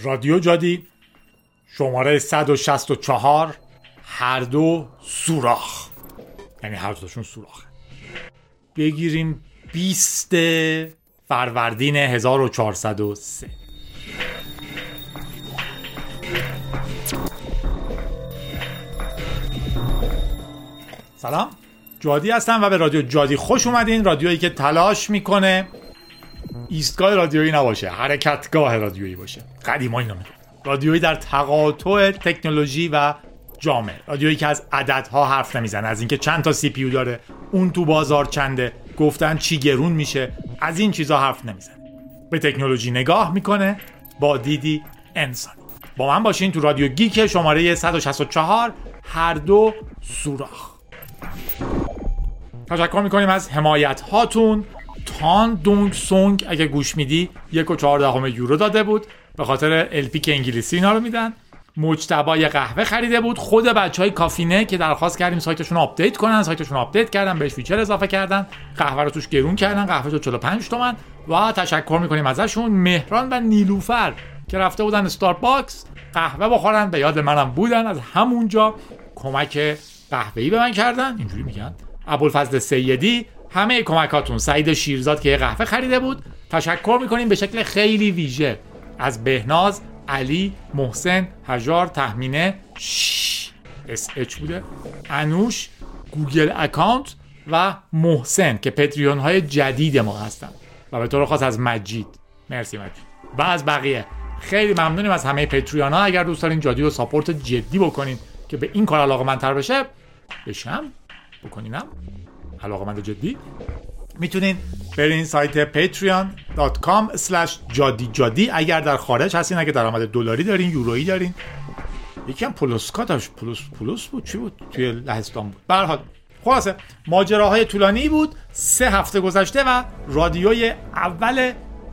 رادیو جادی شماره 164 هر دو سوراخ، یعنی هر دوشون سوراخه. بگیریم 20 فروردین 1403. سلام، جادی هستم و به رادیو جادی خوش اومدین. رادیویی که تلاش میکنه ایستگاه رادیویی نباشه، حرکتگاه رادیویی باشه. قدیما اینو میگفتن. رادیویی در تقاطع تکنولوژی و جامعه، رادیویی که از عددها حرف نمیزنه، از اینکه چند تا سی پی یو داره، اون تو بازار چنده، گفتن چی گرون میشه، از این چیزا حرف نمیزنه. به تکنولوژی نگاه میکنه با دیدی انسانی. با من باشین تو رادیو گیک شماره 164 هر دو سوراخ. تشکر میکنیم از حمایت هاتون. تان دونگ سونگ اگه گوش میدی 1.14 یورو داده بود، به خاطر الپی که انگلیسی اینا رو میدن. مجتبی قهوه خریده بود. خود بچهای کافینه که درخواست کردیم سایتشون رو آپدیت کنن، سایتشون رو آپدیت کردن، بهش فیچر اضافه کردن، قهوه رو توش گرون کردن، قهوه شد 45 تومن و تشکر میکنیم ازشون. مهران و نیلوفر که رفته بودن استارباکس قهوه بخورن، به یاد منم بودن، از همونجا کمک قهوه‌ای به من کردن، اینجوری میگن. ابوالفضل سیدی، همه کمکاتون. سعید شیرزاد که یه قهوه خریده بود. تشکر میکنیم به شکل خیلی ویژه از بهناز، علی، محسن، هجار، تهمینه، SH بوده، انوش، گوگل اکانت و محسن که پتریون های جدید ما هستن، و به طور خاص از مجید. مرسی مجید. و از بقیه خیلی ممنونیم از همه پتریون ها. اگر دوست دارین جادی رو ساپورت جدی بکنین که به این کار علاقه‌مندتر بشم بکنینم علاقه‌مند جدی، میتونین برین سایت patreon.com/jadijadi. اگر در خارج هستین، اگه درآمد دلاری دارین، یورویی دارین، یکی هم پلوسکا داشت، پلوس بود، چی بود توی لهستان بود. به هر حال خلاصه ماجراهای طولانی بود. 3 هفته گذشته و رادیوی اول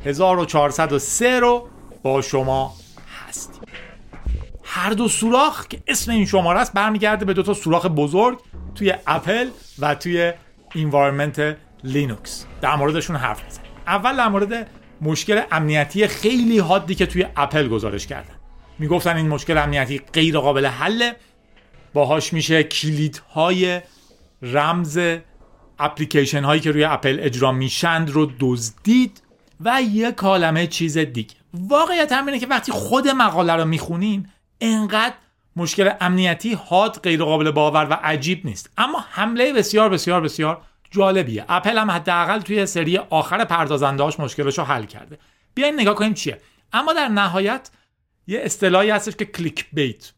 1403 رو با شما هستیم. هر دو سوراخ که اسم این شماره است برمیگرده به 2 تا سوراخ بزرگ توی اپل و توی انوایرمنت لینوکس. در موردشون حرف میزنیم. اول در مورد مشکل امنیتی خیلی حادی که توی اپل گزارش کردن. میگفتن این مشکل امنیتی غیر قابل حله، باهاش میشه کلیدهای رمز اپلیکیشن هایی که روی اپل اجرا میشند رو دزدید و یک کالمه چیز دیگه. واقعیت هم اینه که وقتی خود مقاله رو میخونین انقدر مشکل امنیتی حاد، غیر قابل باور و عجیب نیست، اما حمله بسیار بسیار بسیار جالبیه. اپل هم حداقل توی سری آخر پردازنده‌هاش مشکلشو حل کرده. بیاین نگاه کنیم چیه. اما در نهایت یه اصطلاحی هستش که کلیک بیت،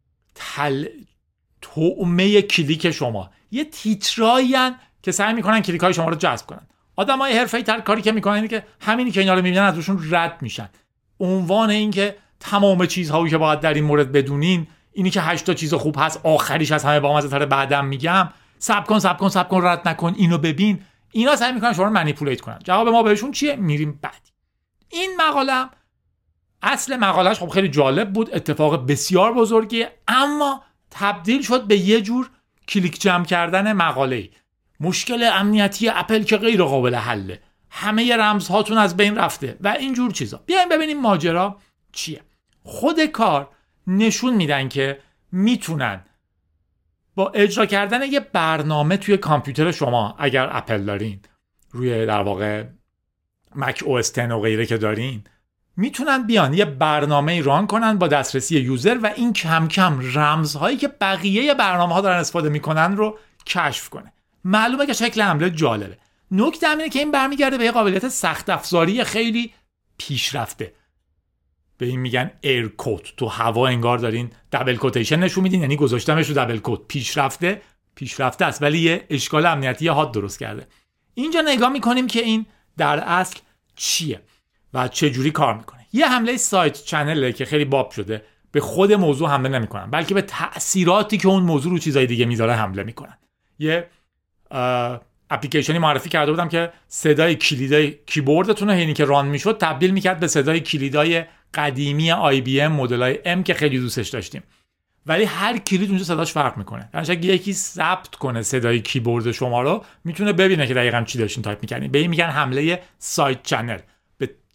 طعمه کلیک شما. یه تیترایین که سعی میکنن کلیک‌های شما رو جذب کنن. آدمای حرفه‌ای‌تر کاری که میکنن اینه که همینی که اینا رو میبینن از روشون رد میشن. عنوان این که تمام چیزهایی که باید در این مورد بدونین اینی که 8 تا چیز خوب هست، آخریش از همه بامزه‌تر، بعدم میگم صبر کن رد نکن، اینو ببین. اینا سعی میکنن شما رو منیپولیت کنن. جواب ما بهشون چیه؟ میریم بعدی. این مقاله اصل مقالهش خب خیلی جالب بود، اتفاق بسیار بزرگیه، اما تبدیل شد به یه جور کلیک جمع کردن مقاله‌ای. مشکل امنیتی اپل که غیر قابل حله، همه رمزهاتون از بین رفته و اینجور چیزا. بیایم ببینیم ماجرا چیه. خود کار نشون میدن که میتونن با اجرا کردن یه برنامه توی کامپیوتر شما، اگر اپل دارین، روی در واقع مک او اس 10 و غیره که دارین، میتونن بیان یه برنامه ران کنن با دسترسی یوزر و این کم کم رمزهایی که بقیه برنامه‌ها دارن استفاده میکنن رو کشف کنه. معلومه که شکل حمله جالبه. نکته اینه که این برمیگرده به یه قابلیت سخت افزاری خیلی پیشرفته. به این میگن ایر کوت. تو هوا انگار دارین دبل کوتیشن نشون میدین، یعنی گذاشتمش رو دبل کوت. پیشرفته است، ولی یه اشکال امنیتی حاد درست کرده. اینجا نگاه میکنیم که این در اصل چیه و چه جوری کار میکنه. یه حمله سایت چنله که خیلی باب شده. به خود موضوع حمله نمیکنن، بلکه به تأثیراتی که اون موضوع رو چیزای دیگه میذاره حمله میکنن. یه اپلیکیشنی معرفی کرده بودم که صدای کلیدای کیبوردتون رو اینی که ران میشد تبدیل میکرد به صدای کلیدای قدیمی آی بی ام مدلای ام که خیلی دوستش داشتیم، ولی هر کلید اونجا صداش فرق میکنه. یعنی اگه یکی ثبت کنه صدای کیبورد شما رو، میتونه ببینه که دقیقاً چی داشتین تایپ میکنین. به این میگن حمله سایت چنل. به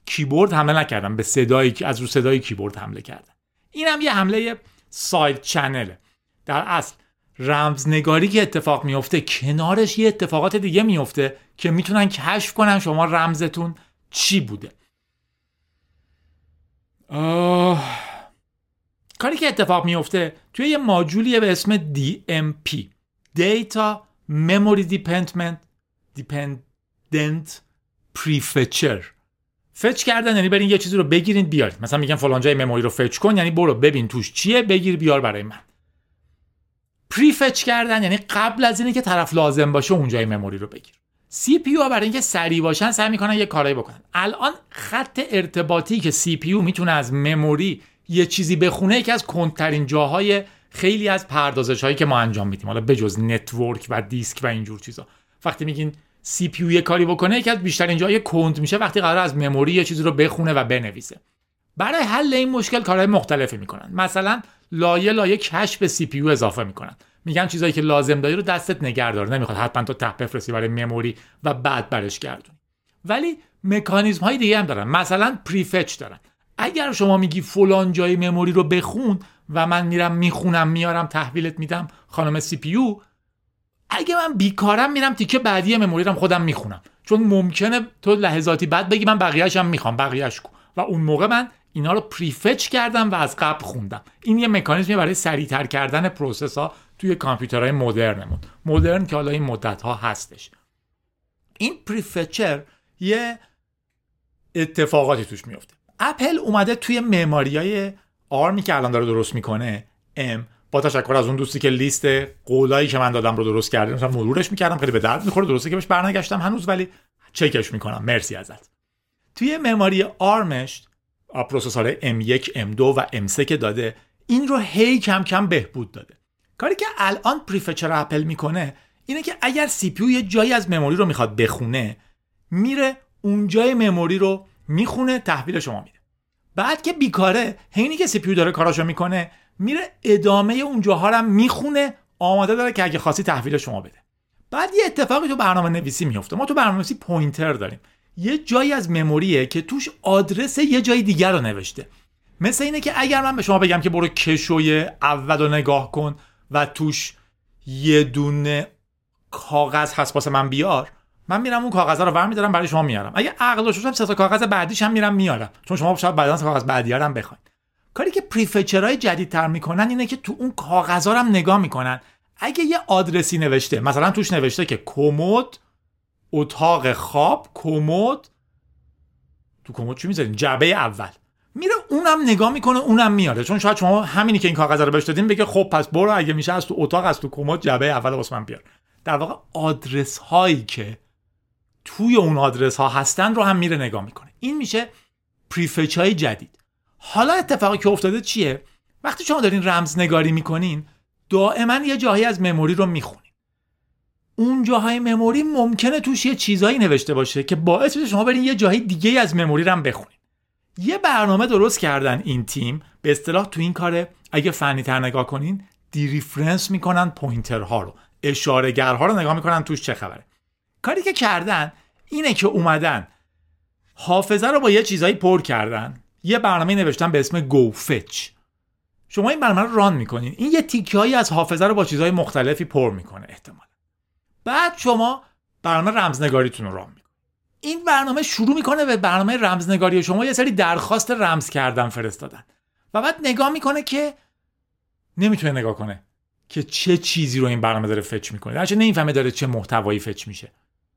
کیبورد حمله نکردن، به از رو صدای کیبورد حمله کردن. این هم یه حمله ساید چنله. در اصل رمزنگاری که اتفاق میفته کنارش یه اتفاقات دیگه میفته که میتونن کشف کنن شما رمزتون چی بوده. کاری که اتفاق میفته توی یه ماژولیه به اسم DMP Data Memory Dependent Prefetcher. فچ کردن یعنی برین یه چیزی رو بگیرین بیارین. مثلا میگن فلان جای مموری رو فچ کن، یعنی برو ببین توش چیه، بگیر بیار برای من. پریفچ کردن یعنی قبل از اینه که طرف لازم باشه اون جای مموری رو بگیر. سی پی یو برای اینکه سریع باشن سعی میکنن یه کارایی بکنن. الان خط ارتباطی که سی پی یو میتونه از مموری یه چیزی بخونه یکی از کندترین جاهای خیلی از پردازش‌هایی که ما انجام میدیم، حالا بجز نتورک و دیسک و اینجور چیزا. وقتی میگین سی پی یو یه کاری بکنه یکی از بیشترین جاهای کند میشه وقتی قرار از مموری یه چیزی رو بخونه و بنویسه. برای حل این مشکل کارهای مختلفی میکنن. مثلا لایه کشف سی پی یو اضافه میکنن. میگن چیزایی که لازم داری رو دستت نگه دار، نمیخواد حتما تو ته بفرستی برای مموری و بعد برش گردونی. ولی مکانیزم های دیگه هم دارن. مثلا پریفچ دارن. اگر شما میگی فلان جای مموری رو بخون و من میرم میخونم میارم تحویلت میدم خانم سی پی یو، اگه من بیکارم میرم تیکه بعدی مموری رو خودم میخونم، چون ممکنه تو لحظاتی بعد بگی من بقیه‌اش هم میخوام، بقیه‌اش کو، و اون موقع من اینا رو پریفچ کردم و از قبل خوندم. این یه مکانیزمی برای سریع‌تر کردن پروسس‌ها توی کامپیوترهای مدرن که حالا این مدت‌ها هستش. این پریفچر یه اتفاقاتی توش میفته. اپل اومده توی معماریای آرمی که الان داره درست میکنه، با تشکر از اون دوستی که لیست قولایی که من دادم رو درست کرده، مثلا مرورش میکردم، خیلی به درد میخوره، درسته که بهش برنگشتم هنوز ولی چکش میکنم، مرسی ازت. توی معماری آرمش پروسسور M1 M2 و M3 که داده، این رو هی کم کم بهبود داده. کاری که الان پریفچر اپل میکنه اینه که اگر سی پی یو یه جایی از مموری رو میخواد بخونه، میره اون جای مموری رو میخونه تحویل شما میده. بعد که بیکاره، اینی که سی پی یو داره کاراشو میکنه، میره ادامه اون جاها رو میخونه، آماده داره که اگه خاصی تحویل شما بده. بعد یه اتفاقی تو برنامه نویسی میفته. ما تو برنامه نویسی پوینتر داریم. یه جایی از مموریه که توش آدرس یه جای دیگر رو نوشته. مثل اینه که اگر من به شما بگم که برو کشوی اول رو نگاه کن و توش یه دونه کاغذ هست واسه من بیار، من میرم اون کاغذ رو برمی‌دارم برای شما میارم. اگه عقل داشته باشم 3 تا کاغذ بعدیش هم میرم میارم، چون شما شاید بعداً کاغذ بعدی هم بخواید. کاری که پریفچرهای جدیدتر میکنن اینه که تو اون کاغذا رو هم نگاه میکنن. اگه یه آدرسی نوشته، مثلا توش نوشته که کمد، اتاق خواب، کمد، تو کمد چی میذارین؟ جعبه اول. میره اونم نگاه میکنه، اونم میاره، چون شاید شما همینی که این کاغذ رو بهش دادین بگه خب پس برو اگه میشه از تو اتاق، از تو کمد جعبه اول واسه من بیار. در واقع آدرس هایی که توی اون آدرس ها هستن رو هم میره نگاه میکنه. این میشه پریفچ های جدید. حالا اتفاقی که افتاده چیه؟ وقتی شما دارین رمزنگاری میکنین، دائما یه جایی از مموری رو میخونین. اون جاهای مموری ممکنه توش یه چیزایی نوشته باشه که باعث بشه شما برین یه جایی دیگه از مموری رو هم بخونین. یه برنامه درست کردن این تیم، به اصطلاح تو این کاره اگه فنی تر نگاه کنین دی ریفرنس میکنن پوینترها رو، اشاره‌گرها رو نگاه میکنن توش چه خبره. کاری که کردن اینه که اومدن حافظه رو با یه چیزایی پر کردن، یه برنامه نوشتن به اسم گوفچ. شما این برنامه رو ران میکنین، این یه تیکه‌ای از حافظه رو با چیزهای مختلفی پر میکنه احتمالاً. بعد شما برنامه رمزنگاریتون رو ران میکنین. این برنامه شروع میکنه به برنامه رمزنگاری شما یه سری درخواست رمز کردن فرستادن و بعد نگاه میکنه که نمیتونه نگاه کنه که چه چیزی رو این برنامه داره فچ میکنه، درچه نمیفهمه داره چه محتوایی فچ میشه،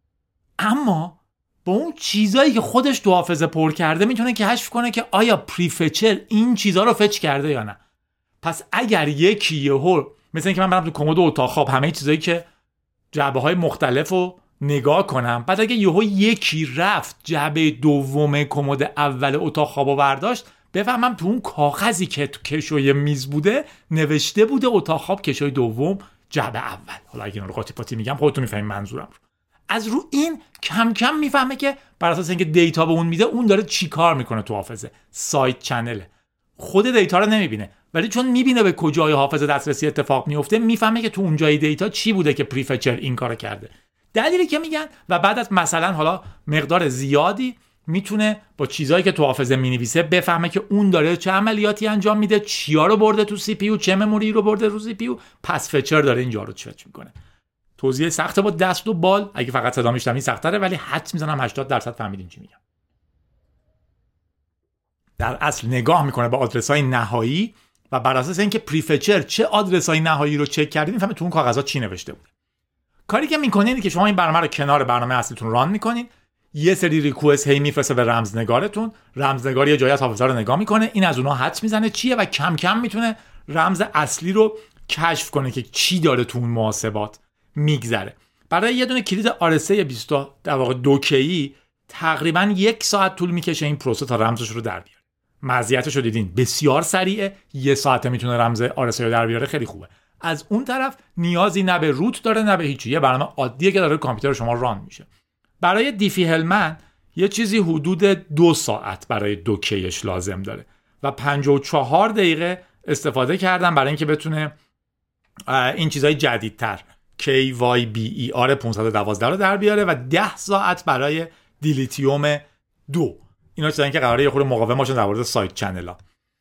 اما با اون چیزایی که خودش تو حافظه پر کرده میتونه کشف کنه که آیا پریفچر این چیزا رو فچ کرده یا نه. پس اگر یکی یهو مثلا اینکه من برم تو کمد و اتاق خواب همه چیزایی که جعبه های مختلف رو نگاه کنم، بعد اگه یهو یکی رفت جعبه دوم کمد اول اتاق خواب رو برداشت، بفهمم تو اون کاغذی که تو کشوی میز بوده نوشته بوده اتاق خواب کشوی دوم جعبه اول. حالا اگه این رو قاطی پاتی میگم خودتون میفهمید منظورم رو. از رو این کم کم میفهمه که بر اساس اینکه دیتا به اون میده اون داره چی کار میکنه تو حافظه. ساید چنله، خود دیتا رو نمیبینه، ولی چون میبینه به کجای حافظه دسترسی اتفاق میفته میفهمه که تو اون جای دیتا چی بوده که پریفچر این کارو کرده. دلیلی که میگن و بعد از مثلا حالا مقدار زیادی میتونه با چیزایی که تو حافظه مینویسه بفهمه که اون داره چه عملیاتی انجام میده، چیا رو برده تو سی پی یو، چه مموری رو برده رو سی پی یو، پس فچر داره اینجا رو چک میکنه. توضیح سخته با دست و بال، اگه فقط صدا میشنوید سخت‌تره، ولی حدس میزنم 80% فهمیدین چی میگم. در اصل نگاه میکنه به آدرس‌های نهایی و بر اساس اینکه پریفچر چه آدرس‌های نهایی رو چک کرده میفهمه تو اون کاغذها چی نوشته بود. کاری که میکنین اینه که شما این برنامه رو کنار برنامه اصلیتون ران میکنین، یه سری ریکوست هی میفرسته به رمزنگارتون، رمزنگار یه جایی از حافظه رو نگاه میکنه، این از اونها حدس میزنه چیه و کم کم میتونه رمز اصلی رو کشف کنه که چی داره تو اون محاسبات میگذره. برای یه دونه کلید RSA 2Ki تقریبا 1 ساعت طول میکشه این پروسه تا رمزش رو در بیاره. مزیتش رو دیدین، بسیار سریعه، 1 ساعته میتونه رمز RSA رو در بیاره، خیلی خوبه. از اون طرف نیازی نه به روت داره نه به هیچی، یه برنامه عادیه که داره کامپیوتر شما ران میشه. برای دیفی هلمن یه چیزی حدود 2 ساعت برای 2Kiش لازم داره و 54 دقیقه استفاده کردم برای اینکه بتونه این چیزای جدیدتر KYBER 512 رو در بیاره و 10 ساعت برای دیلیتیوم 2. اینا چیزایی که قراره یه خورده مقاوم باشن در مورد سایت چنل‌ها.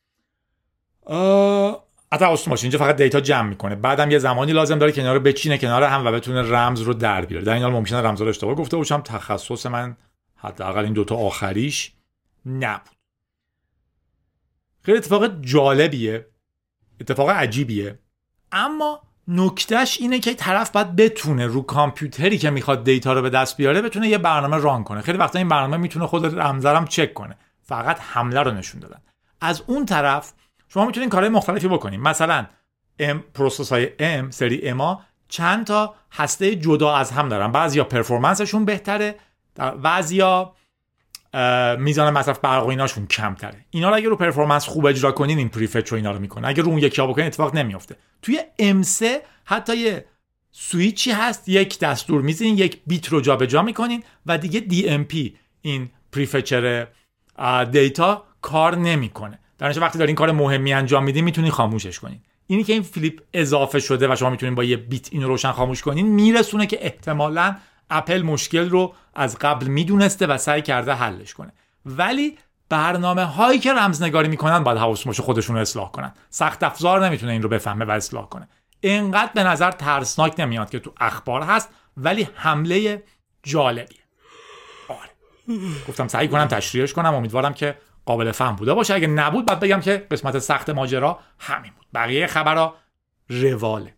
حتی ماشین اینجا فقط دیتا جمع میکنه، بعدم یه زمانی لازم داره که اینا رو بچینه کنار هم و بتونه رمز رو در بیاره. در این حال ممکنه رمز رو اشتباه گفته باشم، تخصص من حداقل این دوتا آخریش نبود. خیلی اتفاق جالبیه، اتفاق عجیبیه، اما نکتهش اینه که طرف باید بتونه رو کامپیوتری که میخواد دیتا رو به دست بیاره بتونه یه برنامه ران کنه. خیلی وقتا این برنامه میتونه خود رمزرم چک کنه، فقط حمله رو نشون دادن. از اون طرف شما میتونین کارهای مختلفی بکنین. مثلا پروسس های سری اما چند تا هسته جدا از هم دارن، بعضیا پرفورمنسشون بهتره، بعضیا میزان مصرف برق و ایناشون کمتره. اینا رو اگه رو پرفورمنس خوب اجرا کنین این پریفچر اینا رو میکنه، اگه رو اون یکی ها بکنین اتفاق نمیافته. توی M3 حتی یه سویچی هست، یک دستور میزنین، یک بیت رو جابجا میکنین و دیگه DMP این پریفچر دیتا کار نمیکنه. در نتیجه وقتی دارین کار مهمی انجام میدین میتونین خاموشش کنین. اینی که این فلیپ اضافه شده و شما میتونین با یه بیت اینو روشن خاموش کنین میرسونه که احتمالاً اپل مشکل رو از قبل میدونسته و سعی کرده حلش کنه، ولی برنامه هایی که رمزنگاری میکنن باید حواسشون باشه خودشون رو اصلاح کنن. سخت افزار نمیتونه این رو بفهمه و اصلاح کنه. اینقدر به نظر ترسناک نمیاد که تو اخبار هست، ولی حمله جالبیه. آره گفتم سعی کنم تشریحش کنم، امیدوارم که قابل فهم بوده باشه. اگه نبود بعد بگم که قسمت سخت ماجرا همین بود، بقیه خبرها رواله.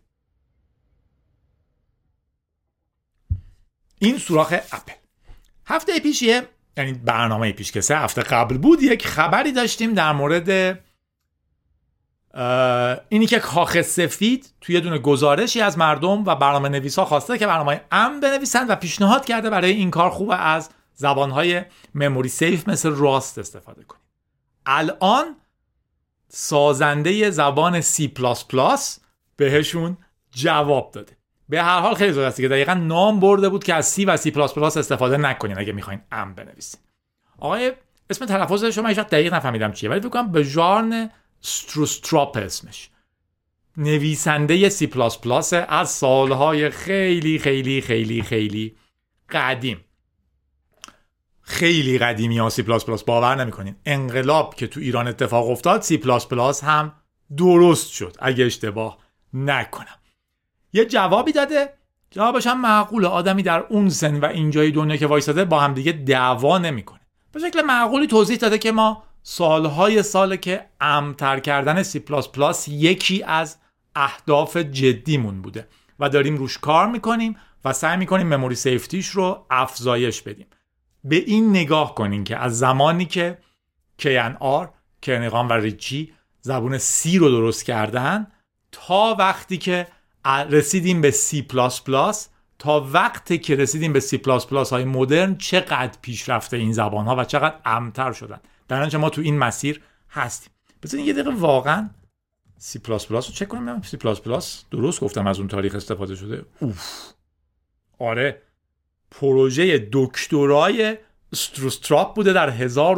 این سوراخ اپل. هفته پیش یعنی برنامه پیش که 3 هفته قبل بود، یک خبری داشتیم در مورد اینی که کاخ سفید توی دونه گزارشی از مردم و برنامه نویسا خواسته که برنامه امن بنویسن و پیشنهاد کرده برای این کار خوبه از زبانهای مموری سیف مثل راست استفاده کنیم. الان سازنده زبان C++ بهشون جواب داده. به هر حال خیلی زود است که دقیقاً نام برده بود که از C و C++ استفاده نکنین اگه میخواین امن بنویسین. آقای اسم تلفظش رو من هیچ وقت دقیق نفهمیدم چیه، ولی فکر کنم بژارن استروستراپ اسمش. نویسنده C++ از سالهای خیلی خیلی خیلی خیلی قدیم. خیلی قدیمی ها C++ باور نمی‌کنین. انقلاب که تو ایران اتفاق افتاد C++ هم درست شد اگه اشتباه نکنم. یه جوابی داده، جوابش هم معقوله. آدمی در اون سن و اینجای دنیا که وایساده با هم دیگه دعوا نمی‌کنه. به شکل معقولی توضیح داده که ما سالهای ساله که امن‌تر کردن C++ یکی از اهداف جدیمون بوده و داریم روش کار می‌کنیم و سعی می‌کنیم مموری سیفتیش رو افزایش بدیم. به این نگاه کنین که از زمانی که KNR، کرنیغان و ریچی زبون C رو درست کردن تا وقتی که رسیدیم به C++، تا وقتی که رسیدیم به C++ های مدرن، چقدر پیشرفته این زبان ها و چقدر امن‌تر شدن. در نتیجه ما تو این مسیر هستیم. بذارین یه دقیقه واقعا C++ رو چک کنم. C++ درست گفتم از اون تاریخ استفاده شده. آره، پروژه دکترای استروستراپ بوده در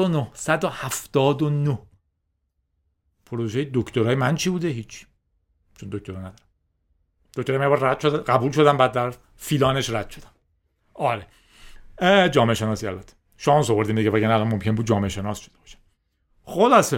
1979. پروژه دکترای من چی بوده؟ هیچ، چون دکترا ندارم. دکترا من رد شد، قبول شدم، بعد در فیلانش رد شدم. آره، جامعه شناسی البته. شانس آوردیم دیگه، وگرنه الان ممکن بود جامعه شناس شده باشه. خلاصه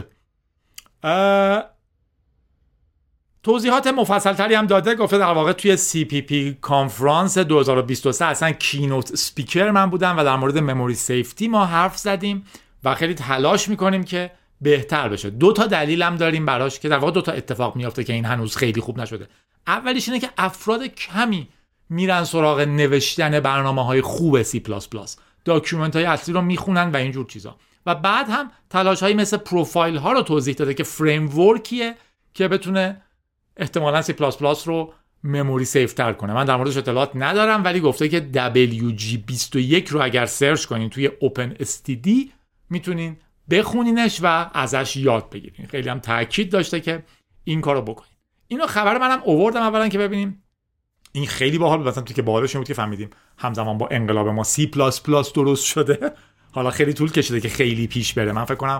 توضیحات مفصل تری هم داده، گفته در واقع توی CPP کانفرانس 2023 اصلا کینوت سپیکر من بودم و در مورد مموری سیفتی ما حرف زدیم و خیلی تلاش میکنیم که بهتر بشه. 2 تا دلیلم داریم براش که در واقع 2 تا اتفاق میافته که این هنوز خیلی خوب نشده. اولیش اینه که افراد کمی میرن سراغ نوشتن برنامه‌های خوب C++، داکیومنت‌های اصلی رو میخونن و اینجور چیزا. و بعد هم تلاش‌هایی مثل پروفایل ها رو توضیح داده که فریم ورکیه که بتونه احتمالاً C++ رو مموری سیف تر کنه. من در موردش اطلاعات ندارم، ولی گفته که WG21 رو اگر سرچ کنین توی OpenSTD میتونین بخونینش و ازش یاد بگیرین. خیلی هم تاکید داشته که این کارو بکنین. اینو خبر منم آوردم اولا که ببینیم این خیلی باحال بود، مثلا تو که باحالش بود که فهمیدیم همزمان با انقلاب ما C++ درست شده. حالا خیلی طول کشیده که خیلی پیش بره. من فکر کنم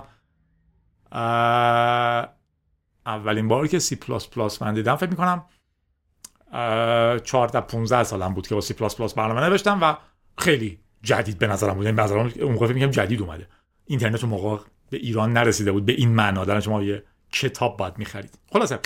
اولین باری که C++ من دیدم فکر میکنم 14-15 سالم بود که با C++ برنامه نوشتم و خیلی جدید به نظرم بود. این نظرم اون موقع میگم جدید اومده. اینترنت اون موقع به ایران نرسیده بود به این معنا، در شما یه کتاب باید می‌خرید. خلاصه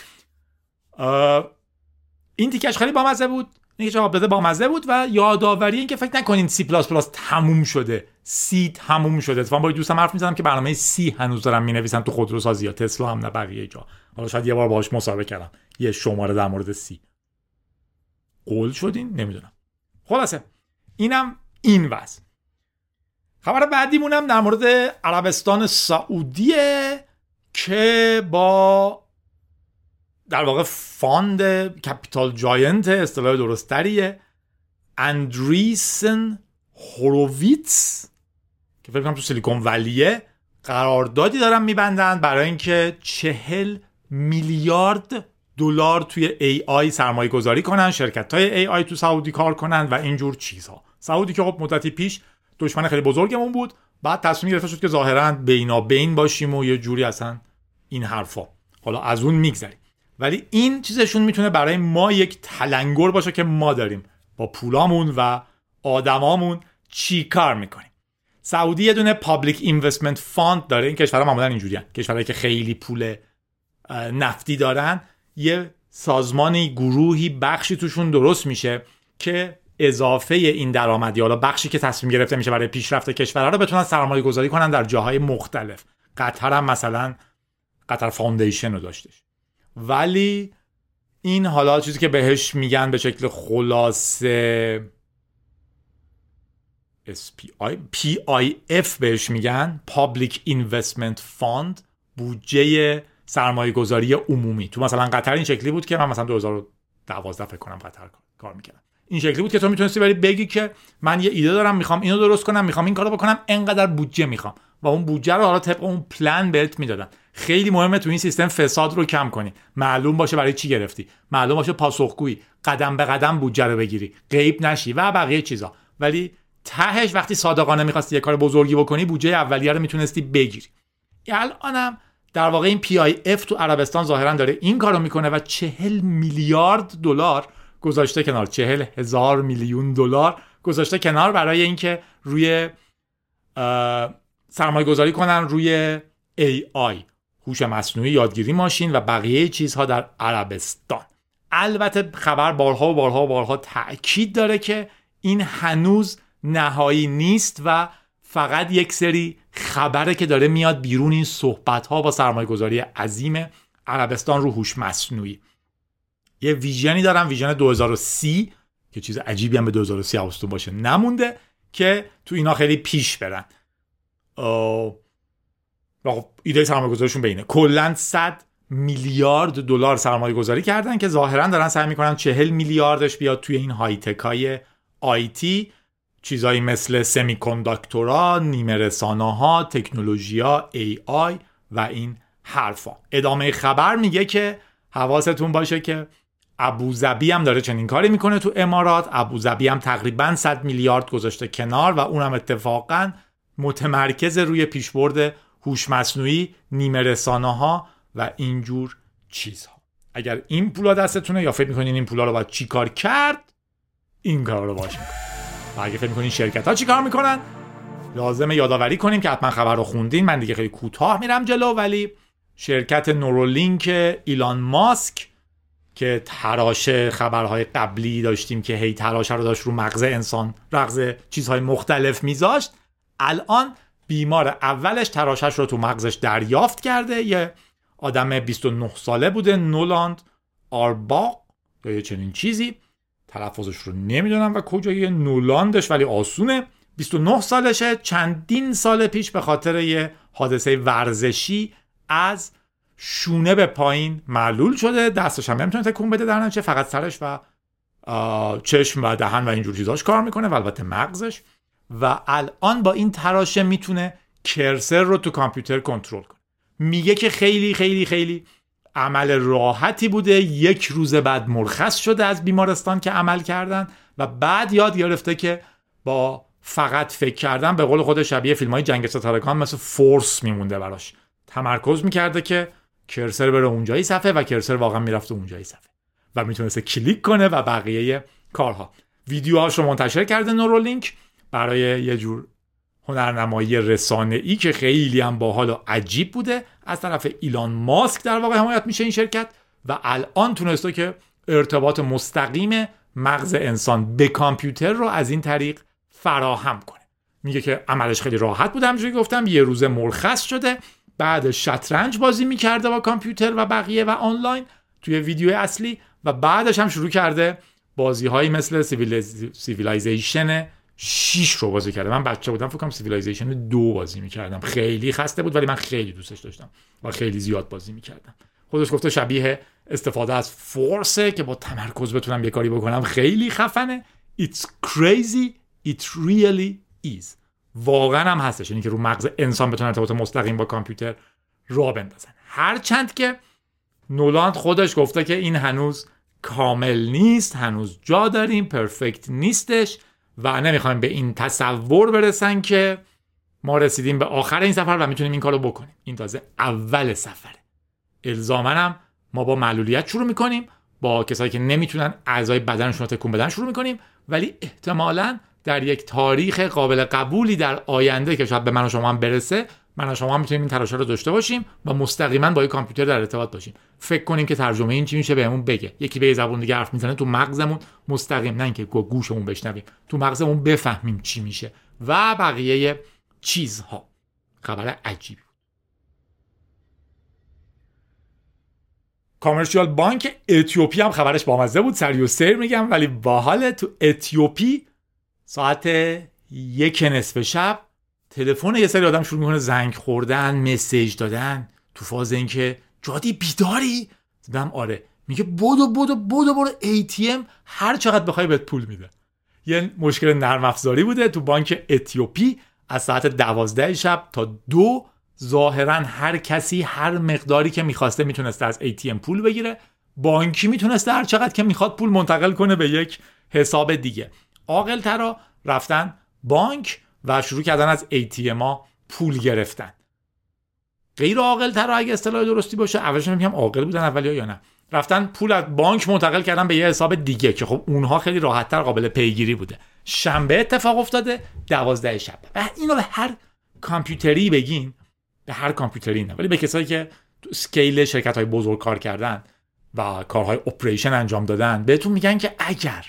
این تیکش خیلی بامزه بود، اینکه جواب بده بامزه بود و یادآوری این که فکر نکنین C++ تموم شده، C تموم شده. اتفاقا با دوستم حرف می‌زدم که برنامه C هنوز دارن می‌نویسن تو خودروسازی یا تسلا هم نه بقیه جا. حالا شاید یه بار باهاش مصاحبه کردم، یه شماره در مورد C قول شدین نمیدونم. خلاصه اینم این وضع. خبر بعدیمونم در مورد عربستان سعودیه که با در واقع فاند کپیتال جاینت، اصطلاح درستریه، اندریسن هوروویتس که فکر کنم تو سیلیکون ولیه، قراردادی دارن میبندن برای اینکه 40 میلیارد دلار توی AI سرمایه گذاری کنن، شرکت های AI تو سعودی کار کنن و اینجور چیزها. سعودی که خب مدتی پیش دشمن خیلی بزرگمون بود، بعد تصمیم گرفته شد که ظاهراً بینابین باشیم و یه جوری اصلا این حرفا. حالا از اون میگذریم، ولی این چیزشون میتونه برای ما یک تلنگر باشه که ما داریم با پولامون و آدمامون چی کار میکنیم. سعودی یه دونه پابلیک اینوستمنت فاند داره. این کشورها معمولا اینجوریه، کشورهایی که خیلی پول نفتی دارن یه سازمانی، گروهی، بخشی توشون درست میشه که اضافه این درآمدی، حالا بخشی که تصمیم گرفته میشه برای پیشرفت کشورها رو بتونن سرمایه گذاری کنن در جاهای مختلف. قطر هم مثلا قطر فاندیشن رو داشتش. ولی این حالا چیزی که بهش میگن به شکل خلاصه PIF بهش میگن، Public Investment Fund، بودجه سرمایه گذاری عمومی. تو مثلا قطر این شکلی بود که من مثلا 2012 فکر کنم قطر کار میکردم. این شکلی بود که تو میتونستی بری بگی که من یه ایده دارم، میخوام اینو درست کنم، میخوام این کارو بکنم، انقدر بودجه میخوام و اون بودجه رو حالا طبق اون پلن بهت میدادن. خیلی مهمه تو این سیستم فساد رو کم کنی، معلوم باشه برای چی گرفتی، معلوم باشه پاسخگویی، قدم به قدم بودجه رو بگیری، غیب نشی و بقیه چیزا. ولی تهش وقتی صادقانه می‌خواستی یه کار بزرگی بکنی، بودجه اولیه رو میتونستی بگیری. الانم در واقع این PIF تو عربستان ظاهرا داره این کارو میکنه و 40 میلیارد دلار گذاشته کنار، 40,000 میلیون دلار گذاشته کنار برای اینکه روی سرمایه گذاری کنن روی AI، هوش مصنوعی، یادگیری ماشین و بقیه چیزها در عربستان. البته خبر بارها و بارها و بارها تأکید داره که این هنوز نهایی نیست و فقط یک سری خبره که داره میاد بیرون. این صحبت‌ها با سرمایه‌گذاری عظیم عربستان رو هوش مصنوعی. یه ویژنی دارن، ویژن 2030 که چیز عجیبی هم به 2030 حواستون باشه نمونده که تو اینا خیلی پیش برن. ایده سرمایه‌گذاریشون بینه کلاً 100 میلیارد دلار سرمایه‌گذاری کردن که ظاهراً دارن سعی می‌کنن 40 میلیاردش بیاد توی این های تکای آیتی، چیزایی مثل سمی کانداکتورها، نیمه رسانه‌ها، تکنولوژی‌ها، AI و این حرفا. ادامه خبر میگه که حواستون باشه که ابوظبی هم داره چنین کاری میکنه تو امارات. ابوظبی هم تقریباً 100 میلیارد گذاشته کنار و اونم اتفاقاً متمرکز روی پیشبرد هوش مصنوعی، نیمه رسانه‌ها و اینجور چیزها. اگر این پولا دستتونه یا فکر میکنین این پولا رو باید چی کار کرد، این کار رو باش میکنین. و اگه فکر میکنین شرکت ها چی کار میکنن، لازمه یادآوری کنیم که حتما خبر رو خوندین، من دیگه خیلی کوتاه میرم جلو، ولی شرکت نورولینک ایلان ماسک که تراشه خبرهای قبلی داشتیم که هی تراشه رو داشت رو مغز انسان، مغز چیزهای مختلف میذاشت، الان بیمار اولش تراشش رو تو مغزش دریافت کرده. یه آدم 29 ساله بوده، نولاند آرباق یا یه چنین چیزی، تلفظش رو نمیدونم و کجای نولاندش ولی آسونه. 29 سالشه. چندین سال پیش به خاطر یه حادثه ورزشی از شونه به پایین معلول شده، دستش هم نمیتونه تکون بده، در نتیجه فقط سرش و چشم و دهن و اینجور چیزاش کار میکنه و البته مغزش. و الان با این تراشه میتونه کرسر رو تو کامپیوتر کنترل کنه. میگه که خیلی خیلی خیلی عمل راحتی بوده، 1 روز بعد مرخص شده از بیمارستان که عمل کردن و بعد یاد گرفته که با فقط فکر کردن، به قول خود شبیه فیلم‌های جنگ ستارگان مثل فورس میمونده براش، تمرکز میکرده که کرسر بره اونجایی صفحه و کرسر واقعا میرفته اونجایی صفحه و میتونسته کلیک کنه و بقیه کارها. ویدیوهاش رو منتشر کرده نورولینک برای یه جور هنرنمایی رسانه‌ای که خیلی هم باحال و عجیب بوده. از طرف ایلان ماسک در واقع حمایت میشه این شرکت و الان تونسته که ارتباط مستقیم مغز انسان به کامپیوتر رو از این طریق فراهم کنه. میگه که عملش خیلی راحت بوده، همونجوری گفتم 1 روز مرخص شده، بعد شطرنج بازی میکرده با کامپیوتر و بقیه و آنلاین توی ویدیو اصلی و بعدش هم شروع کرده بازی‌هایی مثل سیویلایزیشن 6 رو بازی کرده. من بچه بودم فکر کنم سیویلایزیشن 2 بازی میکردم، خیلی خسته بود ولی من خیلی دوستش داشتم و خیلی زیاد بازی میکردم. خودش گفته شبیه استفاده از فورسه که با تمرکز بتونم یه کاری بکنم، خیلی خفنه. It's crazy, it really is. واقعا هم هستش، یعنی که رو مغز انسان بتونه ارتباط مستقیم با کامپیوتر راه بندازن. هرچند که نولاند خودش گفته که این هنوز کامل نیست، هنوز جا داریم، پرفکت نیستش و نمیخوایم به این تصور برسن که ما رسیدیم به آخر این سفر و میتونیم این کارو بکنیم. این تازه اول سفره. الزاماً هم ما با معلولیت شروع میکنیم، با کسایی که نمیتونن اعضای بدنشون رو تکون بدن شروع میکنیم، ولی احتمالاً در یک تاریخ قابل قبولی در آینده که شاید به من و شما هم برسه، من و شما هم میتونیم این تلاش رو داشته باشیم و مستقیما با کامپیوتر در ارتباط باشیم. فکر کنیم که ترجمه این چی میشه، بهمون بگه. یکی به زبون دیگه حرف میزنه تو مغزمون مستقیم، نه اینکه گوشمون بشنویم، تو مغزمون بفهمیم چی میشه و بقیه چیزها. خبر عجیبی. کامرشیال بانک اتیوپی هم خبرش بامزه بود، سری و سیر میگم ولی باحاله. تو اتیوپی ساعت 1:00 شب تلفن یه سری آدم شروع میکنه زنگ خوردن، مسیج دادن تو فاز اینکه جادی بیداری؟ دیدم آره. میگه برو ATM هر چقدر بخوای بهت پول میده. یه مشکل نرم افزاری بوده تو بانک اتیوپی. از ساعت 12 شب تا 2 ظاهرا هر کسی هر مقداری که میخواسته میتونسته از ATM پول بگیره. بانکی میتونسته هر چقدر که میخواد پول منتقل کنه به یک حساب دیگه. عاقل‌ترا رفتن بانک و شروع کردن از ATM ها پول گرفتن. غیر عاقل‌ترا اگه اصطلاح درستی باشه، اولش میگم عاقل بودن اولیا یا نه، رفتن پول از بانک منتقل کردن به یه حساب دیگه که خب اونها خیلی راحت‌تر قابل پیگیری بوده. شنبه اتفاق افتاده 12 شب. و اینو به هر کامپیوتری بگین، به هر کامپیوتری نه ولی به کسایی که تو اسکیل شرکت‌های بزرگ کار کردن و کارهای اپریشن انجام دادن، بهتون میگن که اگر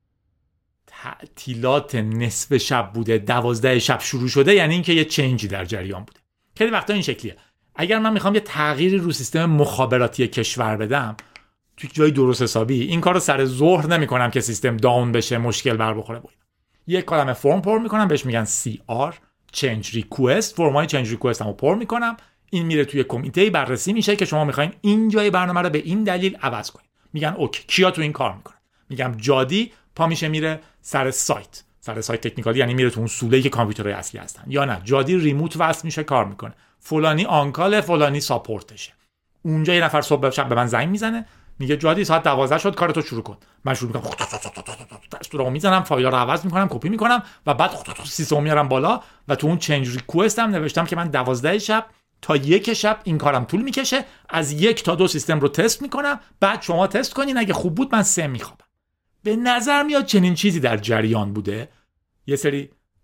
تعطیلات نصف شب بوده 12 شب شروع شده، یعنی اینکه یه چنجی در جریان بوده. خیلی وقتا این شکلیه. اگر من میخوام یه تغییری رو سیستم مخابراتی کشور بدم، تو جای درست حسابی این کارو سر ظهر نمیکنم که سیستم داون بشه، مشکل بر بخوره. یک کلمه فرم پر میکنم، بهش میگن CR change request. فرمای change request رو پر میکنم، این میره توی کمیته بررسی میشه که شما میخواین این جای برنامه رو به این دلیل عوض کنید. میگن اوکی، کیا تو این کار میکنن؟ میگم جادی پا میشه میره سر سایت تکنیکالی، یعنی میره تو اون سوله‌ای که کامپیوترهای اصلی هستن، یا نه جادی ریموت وصل میشه کار میکنه، فلانی آنکال، فلانی ساپورتشه. اونجا یه نفر صبح شب به من زنگ میزنه میگه جادی ساعت 12 شد کارتو شروع کن. من شروع میکنم دستورامو میزنم، فایل‌ها رو عوض میکنم، کپی میکنم و بعد سیستم میارم بالا و تو اون چنج ریکوست هم نوشتم که من 12 شب تا 1 شب این کارم طول میکشه، از 1 تا 2 سیستم رو تست میکنم، بعد شما تست کنین، اگه خوب بود من 3 میخوابم. به نظر میاد چنین چیزی در جریان بوده. یه سری